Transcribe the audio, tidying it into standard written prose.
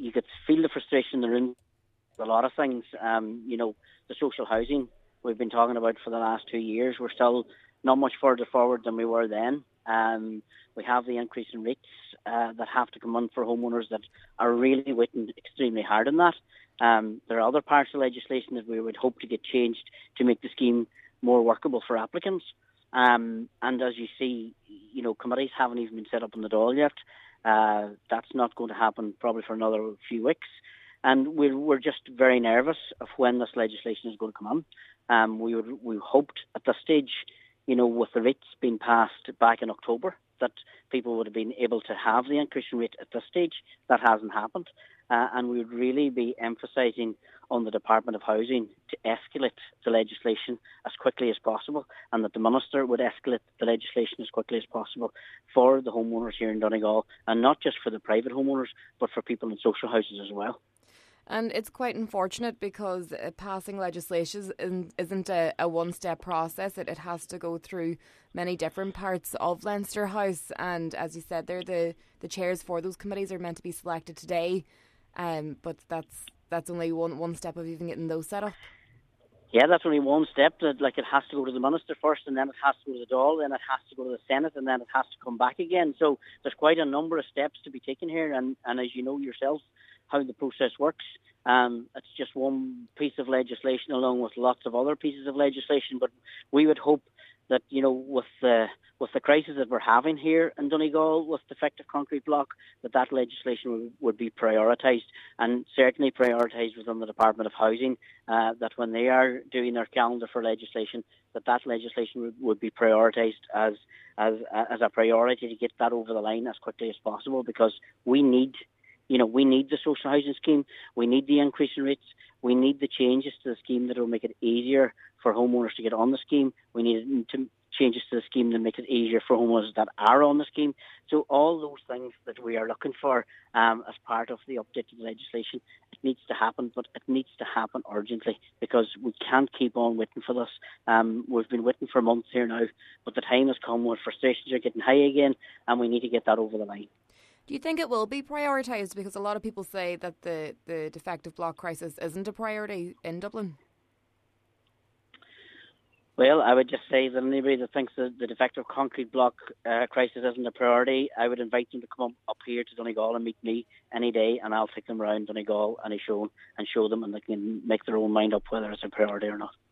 you could feel the frustration in the room. A lot of things, the social housing we've been talking about for the last 2 years, we're still not much further forward than we were then. We have the increase in rates that have to come on for homeowners that are really working extremely hard on that. There are other parts of legislation that we would hope to get changed to make the scheme more workable for applicants. And as you see, committees haven't even been set up on the Dáil yet. That's not going to happen probably for another few weeks. And we're just very nervous of when this legislation is going to come on. We hoped at this stage, with the rates being passed back in October, that people would have been able to have the increase in rate at this stage. That hasn't happened. And we would really be emphasising on the Department of Housing to escalate the legislation as quickly as possible, and that the Minister would escalate the legislation as quickly as possible for the homeowners here in Donegal, and not just for the private homeowners, but for people in social houses as well. And it's quite unfortunate because passing legislation isn't a one-step process. It has to go through many different parts of Leinster House. And as you said there, the chairs for those committees are meant to be selected today. But that's only one step of even getting those set up. Yeah, that's only one step. It has to go to the Minister first, and then it has to go to the Dáil, then it has to go to the Senate, and then it has to come back again. So there's quite a number of steps to be taken here. And as you know yourself, how the process works. It's just one piece of legislation along with lots of other pieces of legislation. But we would hope that, with the crisis that we're having here in Donegal with defective concrete block, that legislation would be prioritised, and certainly prioritised within the Department of Housing, that when they are doing their calendar for legislation, that legislation would be prioritised as a priority to get that over the line as quickly as possible, because we need the social housing scheme. We need the increase in rates. We need the changes to the scheme that will make it easier for homeowners to get on the scheme. We need changes to the scheme that make it easier for homeowners that are on the scheme. So all those things that we are looking for as part of the updated legislation, it needs to happen, but it needs to happen urgently, because we can't keep on waiting for this. We've been waiting for months here now, but the time has come when frustrations are getting high again, and we need to get that over the line. Do you think it will be prioritised? Because a lot of people say that the defective block crisis isn't a priority in Dublin. Well, I would just say that anybody that thinks that the defective concrete block crisis isn't a priority, I would invite them to come up here to Donegal and meet me any day, and I'll take them around Donegal and show them, and they can make their own mind up whether it's a priority or not.